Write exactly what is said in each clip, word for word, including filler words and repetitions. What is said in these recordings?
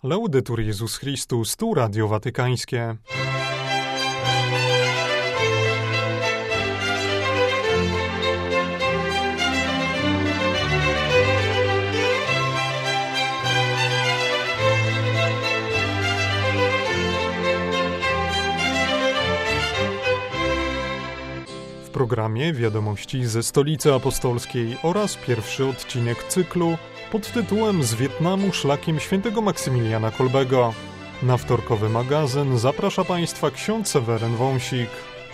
Laudetur Jezus Chrystus, tu Radio Watykańskie. W programie Wiadomości ze Stolicy Apostolskiej oraz pierwszy odcinek cyklu pod tytułem Z Wietnamu szlakiem świętego Maksymiliana Kolbego. Na wtorkowy magazyn zaprasza Państwa ksiądz Seweryn Wąsik.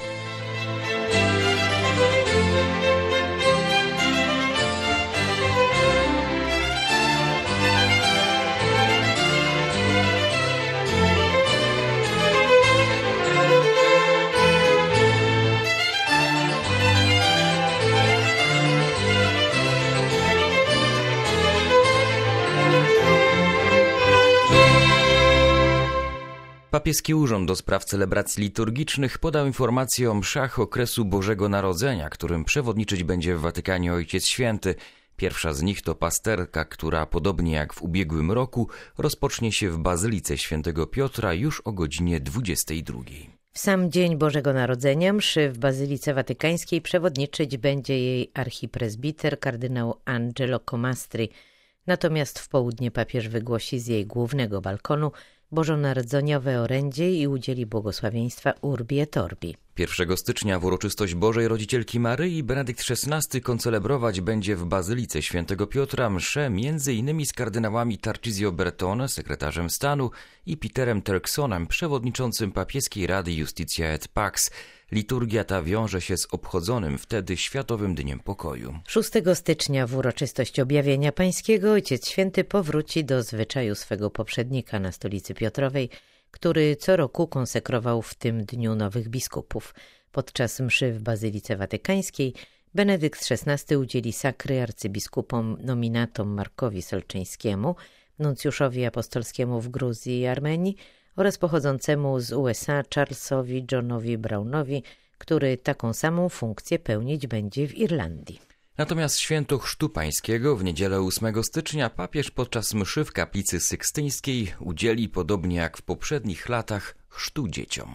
Papieski Urząd do Spraw Celebracji Liturgicznych podał informację o mszach okresu Bożego Narodzenia, którym przewodniczyć będzie w Watykanie Ojciec Święty. Pierwsza z nich to pasterka, która podobnie jak w ubiegłym roku rozpocznie się w Bazylice Świętego Piotra już o godzinie dwudziestej drugiej. W sam dzień Bożego Narodzenia mszy w Bazylice Watykańskiej przewodniczyć będzie jej archipresbiter kardynał Angelo Comastri. Natomiast w południe papież wygłosi z jej głównego balkonu bożonarodzeniowe orędzie i udzieli błogosławieństwa Urbi et Orbi. pierwszego stycznia w uroczystość Bożej Rodzicielki Maryi Benedykt szesnasty koncelebrować będzie w Bazylice Świętego Piotra mszę między innymi z kardynałami Tarcisio Bertone, sekretarzem stanu, i Peterem Turksonem, przewodniczącym papieskiej Rady Justitia et Pax. Liturgia ta wiąże się z obchodzonym wtedy Światowym Dniem Pokoju. szóstego stycznia w uroczystość Objawienia Pańskiego Ojciec Święty powróci do zwyczaju swego poprzednika na Stolicy Piotrowej, który co roku konsekrował w tym dniu nowych biskupów. Podczas mszy w Bazylice Watykańskiej Benedykt szesnasty udzieli sakry arcybiskupom nominatom Markowi Solczyńskiemu, nuncjuszowi apostolskiemu w Gruzji i Armenii oraz pochodzącemu z U S A Charlesowi Johnowi Brownowi, który taką samą funkcję pełnić będzie w Irlandii. Natomiast święto Chrztu Pańskiego w niedzielę ósmego stycznia papież podczas mszy w kaplicy sykstyńskiej udzieli, podobnie jak w poprzednich latach, chrztu dzieciom.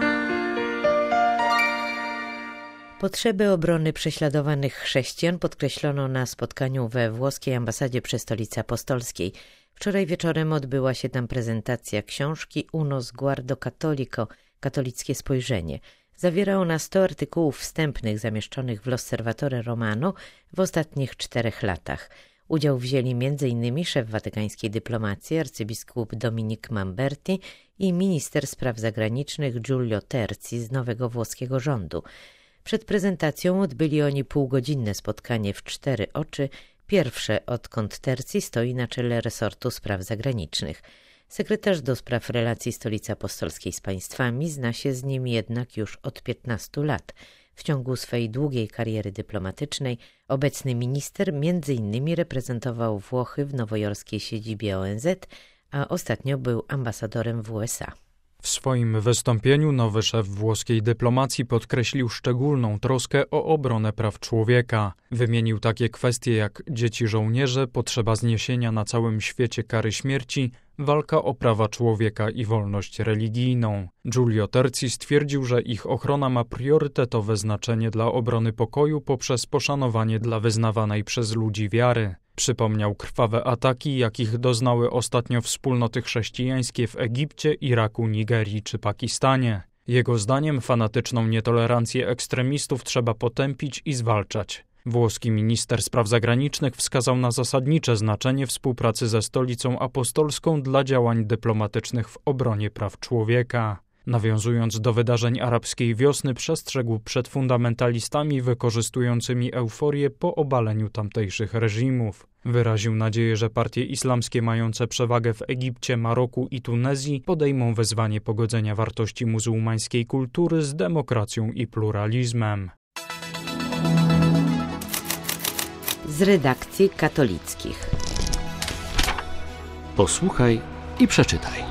Potrzeby obrony prześladowanych chrześcijan podkreślono na spotkaniu we włoskiej ambasadzie przy Stolicy Apostolskiej. Wczoraj wieczorem odbyła się tam prezentacja książki Uno Sguardo Cattolico – Katolickie Spojrzenie. Zawiera ona sto artykułów wstępnych zamieszczonych w L'Osservatore Romano w ostatnich czterech latach. Udział wzięli między innymi szef watykańskiej dyplomacji arcybiskup Dominik Mamberti i minister spraw zagranicznych Giulio Terzi z nowego włoskiego rządu. Przed prezentacją odbyli oni półgodzinne spotkanie w cztery oczy, pierwsze odkąd Terzi stoi na czele resortu spraw zagranicznych. Sekretarz do spraw relacji Stolicy Apostolskiej z państwami zna się z nim jednak już od piętnastu lat. W ciągu swej długiej kariery dyplomatycznej obecny minister między innymi reprezentował Włochy w nowojorskiej siedzibie O N Z, a ostatnio był ambasadorem w U S A. W swoim wystąpieniu nowy szef włoskiej dyplomacji podkreślił szczególną troskę o obronę praw człowieka. Wymienił takie kwestie jak dzieci żołnierze, potrzeba zniesienia na całym świecie kary śmierci, walka o prawa człowieka i wolność religijną. Giulio Terzi stwierdził, że ich ochrona ma priorytetowe znaczenie dla obrony pokoju poprzez poszanowanie dla wyznawanej przez ludzi wiary. Przypomniał krwawe ataki, jakich doznały ostatnio wspólnoty chrześcijańskie w Egipcie, Iraku, Nigerii czy Pakistanie. Jego zdaniem fanatyczną nietolerancję ekstremistów trzeba potępić i zwalczać. Włoski minister spraw zagranicznych wskazał na zasadnicze znaczenie współpracy ze Stolicą Apostolską dla działań dyplomatycznych w obronie praw człowieka. Nawiązując do wydarzeń arabskiej wiosny, przestrzegł przed fundamentalistami wykorzystującymi euforię po obaleniu tamtejszych reżimów. Wyraził nadzieję, że partie islamskie mające przewagę w Egipcie, Maroku i Tunezji podejmą wyzwanie pogodzenia wartości muzułmańskiej kultury z demokracją i pluralizmem. Z redakcji katolickich. Posłuchaj i przeczytaj.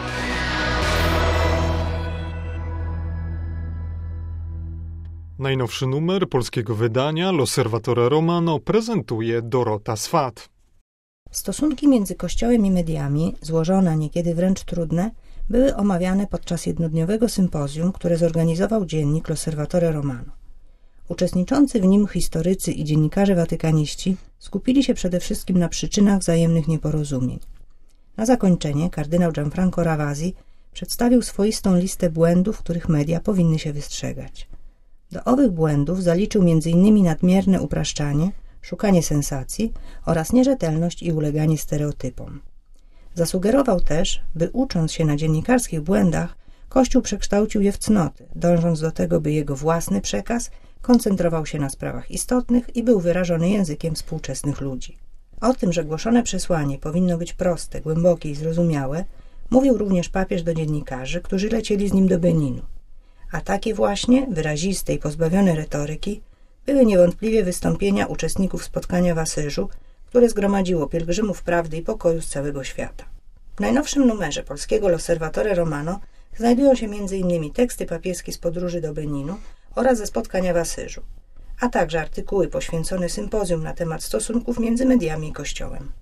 Najnowszy numer polskiego wydania L'Osservatore Romano prezentuje Dorota Swat. Stosunki między Kościołem i mediami, złożone, a niekiedy wręcz trudne, były omawiane podczas jednodniowego sympozjum, które zorganizował dziennik L'Osservatore Romano. Uczestniczący w nim historycy i dziennikarze watykaniści skupili się przede wszystkim na przyczynach wzajemnych nieporozumień. Na zakończenie kardynał Gianfranco Ravasi przedstawił swoistą listę błędów, których media powinny się wystrzegać. Do owych błędów zaliczył między innymi nadmierne upraszczanie, szukanie sensacji oraz nierzetelność i uleganie stereotypom. Zasugerował też, by ucząc się na dziennikarskich błędach, Kościół przekształcił je w cnoty, dążąc do tego, by jego własny przekaz koncentrował się na sprawach istotnych i był wyrażony językiem współczesnych ludzi. O tym, że głoszone przesłanie powinno być proste, głębokie i zrozumiałe, mówił również papież do dziennikarzy, którzy lecieli z nim do Beninu. A takie właśnie, wyraziste i pozbawione retoryki, były niewątpliwie wystąpienia uczestników spotkania w Asyżu, które zgromadziło pielgrzymów prawdy i pokoju z całego świata. W najnowszym numerze polskiego L'Osservatore Romano znajdują się między innymi teksty papieskie z podróży do Beninu oraz ze spotkania w Asyżu, a także artykuły poświęcone sympozjum na temat stosunków między mediami i Kościołem.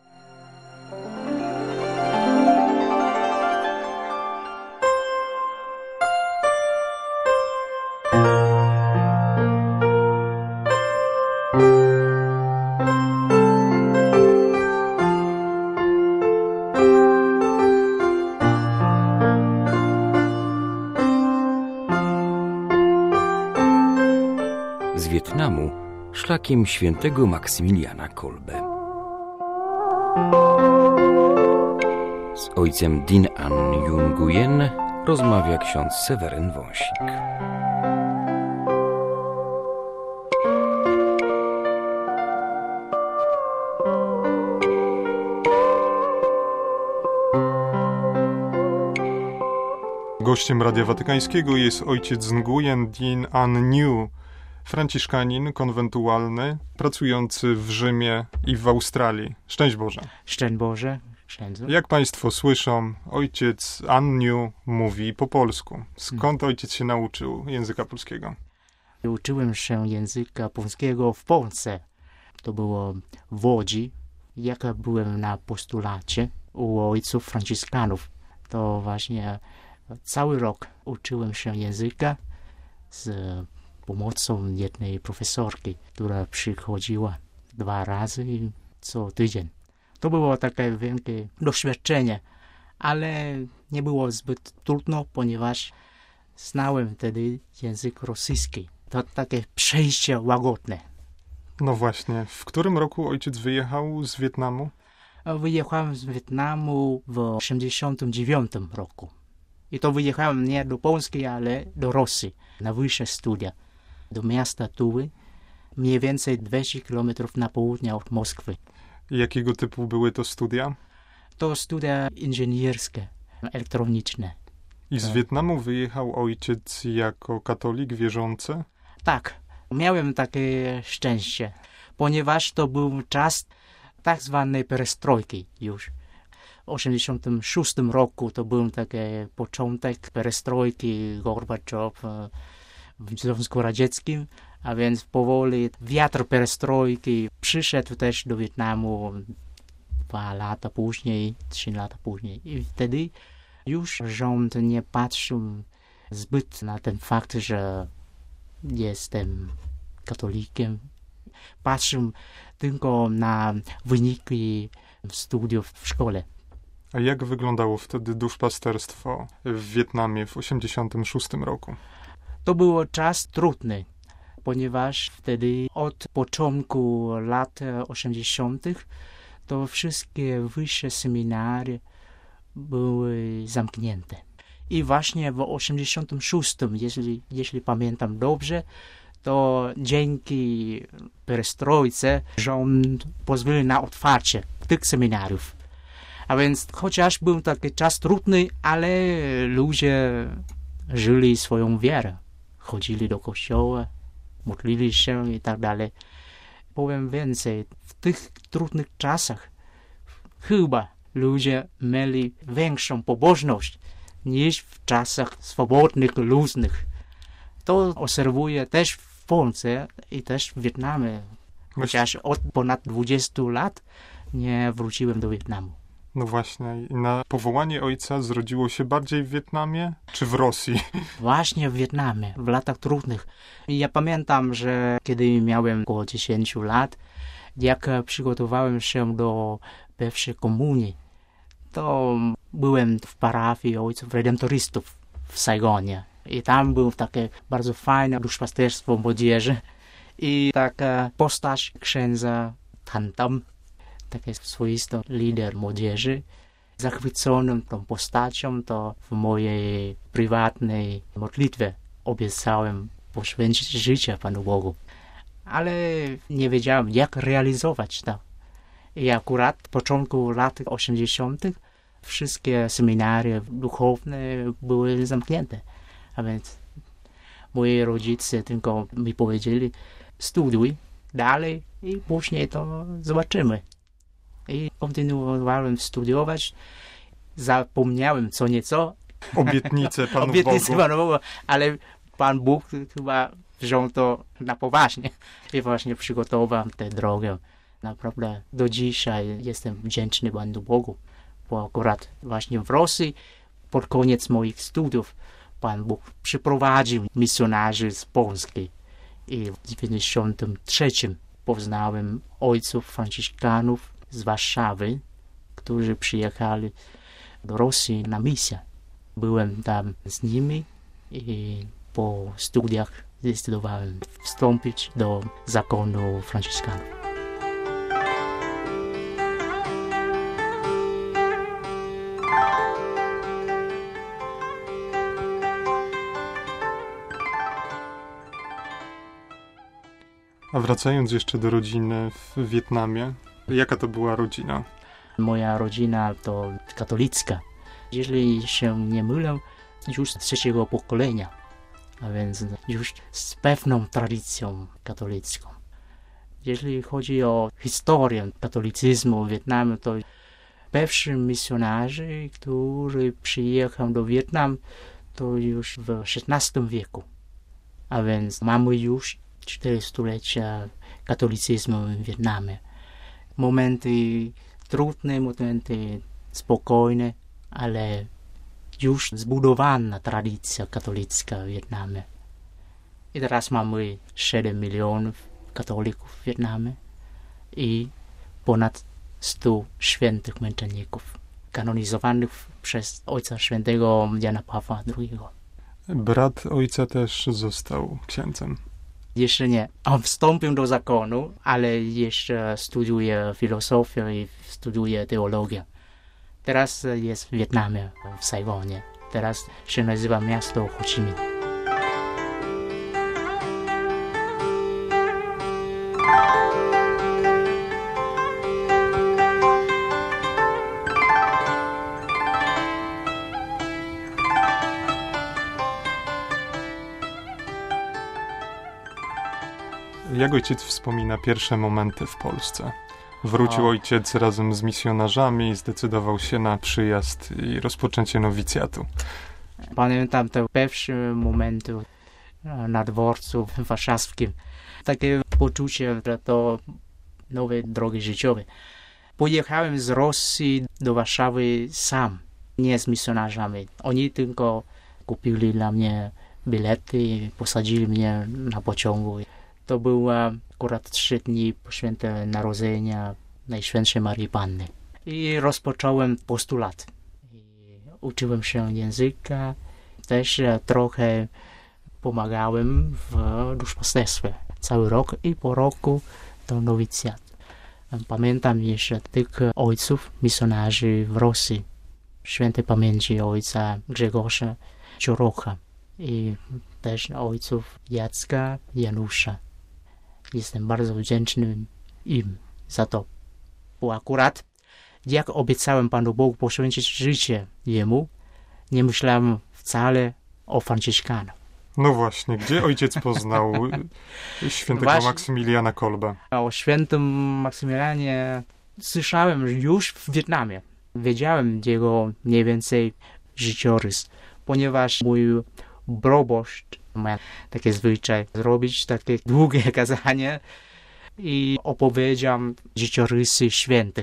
Z Wietnamu szlakiem świętego Maksymiliana Kolbe. Z ojcem Din An Nguyen rozmawia ksiądz Seweryn Wąsik. Gościem Radia Watykańskiego jest ojciec Nguyen Din An Nhu, franciszkanin konwentualny, pracujący w Rzymie i w Australii. Szczęść Boże. Szczęść Boże. Szczęść. Jak państwo słyszą, ojciec An Nhu mówi po polsku. Skąd ojciec się nauczył języka polskiego? Uczyłem się języka polskiego w Polsce. To było w Łodzi. Jak byłem na postulacie u ojców franciszkanów, to właśnie cały rok uczyłem się języka z pomocą jednej profesorki, która przychodziła dwa razy co tydzień. To było takie wielkie doświadczenie, ale nie było zbyt trudno, ponieważ znałem wtedy język rosyjski. To takie przejście łagodne. No właśnie. W którym roku ojciec wyjechał z Wietnamu? Wyjechałem z Wietnamu w osiemdziesiątym dziewiątym roku. I to wyjechałem nie do Polski, ale do Rosji, na wyższe studia. Do miasta Tuły, mniej więcej dwieście kilometrów na południe od Moskwy. Jakiego typu były to studia? To studia inżynierskie, elektroniczne. I z Wietnamu wyjechał ojciec jako katolik wierzący? Tak, miałem takie szczęście, ponieważ to był czas tak zwanej perestrojki już. W osiemdziesiątym szóstym roku to był taki początek perestrojki, Gorbaczow w Związku Radzieckim, a więc powoli wiatr perestrojki przyszedł też do Wietnamu dwa lata później, trzy lata później. I wtedy już rząd nie patrzył zbyt na ten fakt, że jestem katolikiem. Patrzył tylko na wyniki studiów w szkole. A jak wyglądało wtedy duszpasterstwo w Wietnamie w osiemdziesiątym szóstym roku? To był czas trudny, ponieważ wtedy od początku lat osiemdziesiątych to wszystkie wyższe seminaria były zamknięte. I właśnie w osiemdziesiątym szóstym, jeśli, jeśli pamiętam dobrze, to dzięki perestrojce rząd pozwolił na otwarcie tych seminariów. A więc chociaż był taki czas trudny, ale ludzie żyli swoją wiarę. Chodzili do kościoła, modlili się i tak dalej. Powiem więcej, w tych trudnych czasach chyba ludzie mieli większą pobożność niż w czasach swobodnych, luźnych. To obserwuję też w Polsce i też w Wietnamie. Chociaż od ponad dwudziestu lat nie wróciłem do Wietnamu. No właśnie, i na powołanie ojca zrodziło się bardziej w Wietnamie czy w Rosji? Właśnie w Wietnamie, w latach trudnych. Ja pamiętam, że kiedy miałem około dziesięć lat, jak przygotowałem się do pierwszej komunii, to byłem w parafii ojców redemptorystów w Saigonie. I tam było takie bardzo fajne duszpasterstwo młodzieży i taka postać księdza Thanh Tâm, taki swoisty lider młodzieży. Zachwyconym tą postacią, to w mojej prywatnej modlitwie obiecałem poświęcić życie Panu Bogu. Ale nie wiedziałem, jak realizować to. I akurat w początku lat osiemdziesiątych wszystkie seminaria duchowne były zamknięte. A więc moi rodzice tylko mi powiedzieli, studiuj dalej i później to zobaczymy. I kontynuowałem studiować. Zapomniałem co nieco. Obietnice Panu Obietnice Bogu. Panu Bogu, ale Pan Bóg chyba wziął to na poważnie i właśnie przygotował tę drogę. Naprawdę do dzisiaj jestem wdzięczny Panu Bogu, bo akurat właśnie w Rosji pod koniec moich studiów Pan Bóg przyprowadził misjonarzy z Polski i w dziewięćdziesiątym trzecim poznałem ojców franciszkanów z Warszawy, którzy przyjechali do Rosji na misję. Byłem tam z nimi i po studiach zdecydowałem wstąpić do zakonu franciszkanów. A wracając jeszcze do rodziny w Wietnamie, jaka to była rodzina? Moja rodzina to katolicka. Jeżeli się nie mylę, już z trzeciego pokolenia, a więc już z pewną tradycją katolicką. Jeżeli chodzi o historię katolicyzmu w Wietnamie, to pierwszy misjonarz, który przyjechał do Wietnamu, to już w szesnastym wieku. A więc mamy już cztery stulecia katolicyzmu w Wietnamie. Momenty trudne, momenty spokojne, ale już zbudowana tradycja katolicka w Wietnamie. I teraz mamy siedem milionów katolików w Wietnamie i ponad stu świętych męczenników, kanonizowanych przez Ojca Świętego Jana Pawła drugiego. Brat ojca też został księdzem. Jeszcze nie. On wstąpił do zakonu, ale jeszcze studiuje filozofię i studiuje teologię. Teraz jest w Wietnamie, w Saigonie. Teraz się nazywa miasto Ho Chi Minh. Jak ojciec wspomina pierwsze momenty w Polsce? Wrócił O. ojciec razem z misjonarzami, zdecydował się na przyjazd i rozpoczęcie nowicjatu. Pamiętam te pierwsze momenty na dworcu warszawskim. Takie poczucie, że to nowe drogi życiowe. Pojechałem z Rosji do Warszawy sam, nie z misjonarzami. Oni tylko kupili dla mnie bilety i posadzili mnie na pociągu. To było akurat trzy dni po święte narodzenia Najświętszej Maryi Panny. I rozpocząłem postulat. I uczyłem się języka, też trochę pomagałem w duszpasterstwie. Cały rok i po roku to nowicjat. Pamiętam jeszcze tych ojców misjonarzy w Rosji. Świętej pamięci ojca Grzegorza Ciorocha i też ojców Jacka Janusza. Jestem bardzo wdzięczny im za to, bo akurat jak obiecałem Panu Bogu poświęcić życie Jemu, nie myślałem wcale o Franciszkanach. No właśnie, gdzie ojciec poznał świętego Właśnie. Maksymiliana Kolbę? O świętym Maksymilianie słyszałem już w Wietnamie. Wiedziałem jego mniej więcej życiorys, ponieważ mój proboszcz ma takie zwyczaj zrobić takie długie kazanie i opowiedział życiorysy świętych.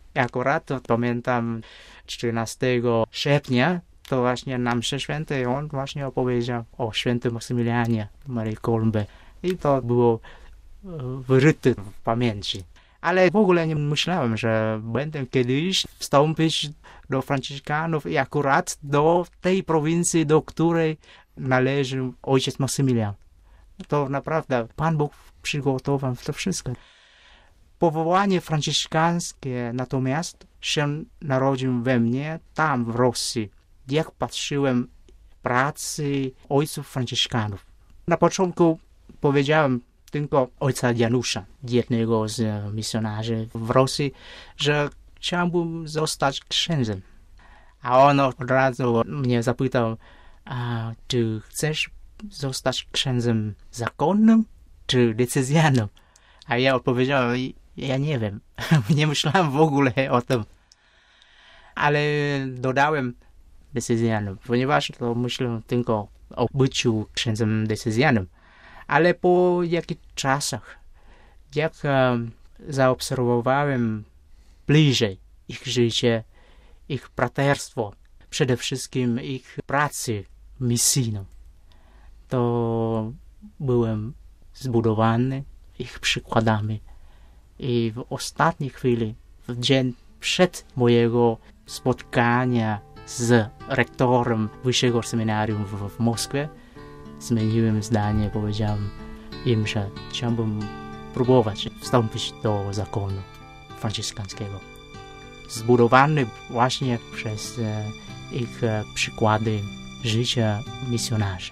I akurat to pamiętam czternastego sierpnia, to właśnie na mszy świętej on właśnie opowiedział o świętym Maksymilianie Maryi Kolbe. I to było wyryte w pamięci. Ale w ogóle nie myślałem, że będę kiedyś wstąpić do Franciszkanów i akurat do tej prowincji, do której należy ojciec Maksymilian. To naprawdę Pan Bóg przygotował to wszystko. Powołanie franciszkańskie natomiast się narodził we mnie tam w Rosji, jak patrzyłem pracy ojców franciszkanów. Na początku powiedziałem tylko ojca Janusza, jednego z misjonarzy w Rosji, że chciałbym zostać księdzem. A on od razu mnie zapytał, a czy chcesz zostać księdzem zakonnym czy decyzjalnym? A ja odpowiedziałem, ja nie wiem, nie myślałem w ogóle o tym. Ale dodałem decyzjalnym, ponieważ to myślę tylko o byciu księdzem decyzjalnym. Ale po jakichś czasach, jak um, zaobserwowałem bliżej ich życie, ich braterstwo, przede wszystkim ich pracę misyjną, to byłem zbudowany ich przykładami. I w ostatniej chwili, w dzień przed mojego spotkania z rektorem Wyższego Seminarium w, w Moskwie, zmieniłem zdanie, powiedziałem im, że chciałbym próbować wstąpić do zakonu franciszkańskiego. Zbudowany właśnie przez e, ich e, przykłady życia misjonarzy.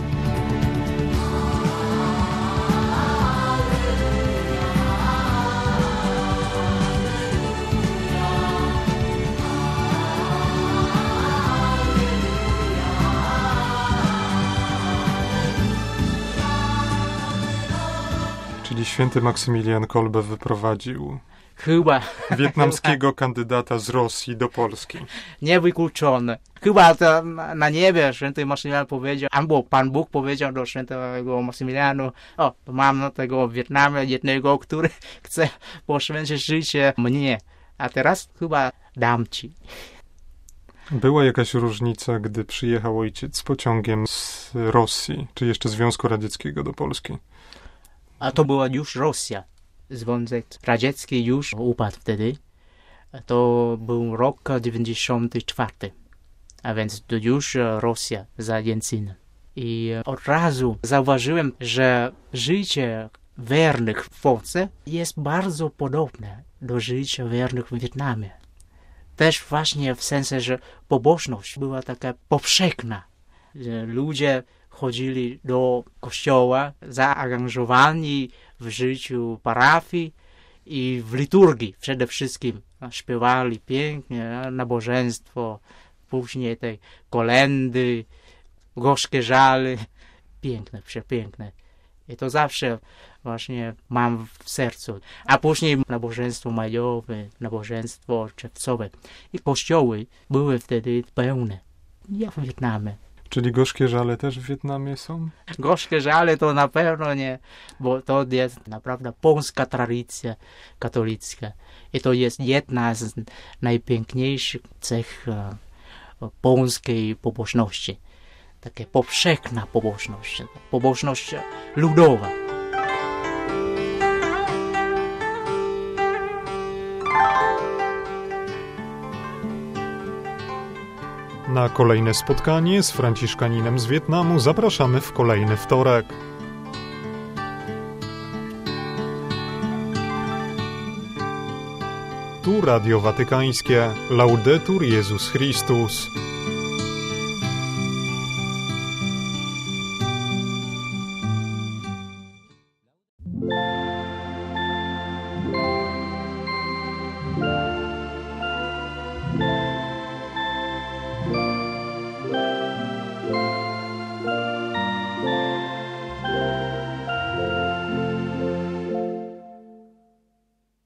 Czyli święty Maksymilian Kolbe wyprowadził Chyba. wietnamskiego kandydata z Rosji do Polski. Niewykluczone. Chyba to na niebie święty Maksymilian powiedział, albo Pan Bóg powiedział do świętego Maksymilianu, o, mam no tego Wietnamu jednego, który chce poświęcić życie mnie, a teraz chyba dam ci. Była jakaś różnica, gdy przyjechał ojciec pociągiem z Rosji, czy jeszcze Związku Radzieckiego do Polski? A to była już Rosja. Związek Radziecki już upadł wtedy. To był rok dziewięćdziesiąty czwarty. A więc to już Rosja za Jelcyna. I od razu zauważyłem, że życie wiernych w Polsce jest bardzo podobne do życia wiernych w Wietnamie. Też właśnie w sensie, że pobożność była taka powszechna. Ludzie chodzili do kościoła, zaangażowani w życiu parafii i w liturgii przede wszystkim. Śpiewali pięknie nabożeństwo, później te kolędy, gorzkie żale. Piękne, przepiękne. I to zawsze właśnie mam w sercu. A później nabożeństwo majowe, nabożeństwo czerwcowe. I kościoły były wtedy pełne, jak w Wietnamie. Czyli gorzkie żale też w Wietnamie są? Gorzkie żale to na pewno nie, bo to jest naprawdę polska tradycja katolicka. I to jest jedna z najpiękniejszych cech uh, polskiej pobożności. Taka powszechna pobożność, pobożność ludowa. Na kolejne spotkanie z franciszkaninem z Wietnamu zapraszamy w kolejny wtorek. Tu Radio Watykańskie. Laudetur Jezus Chrystus.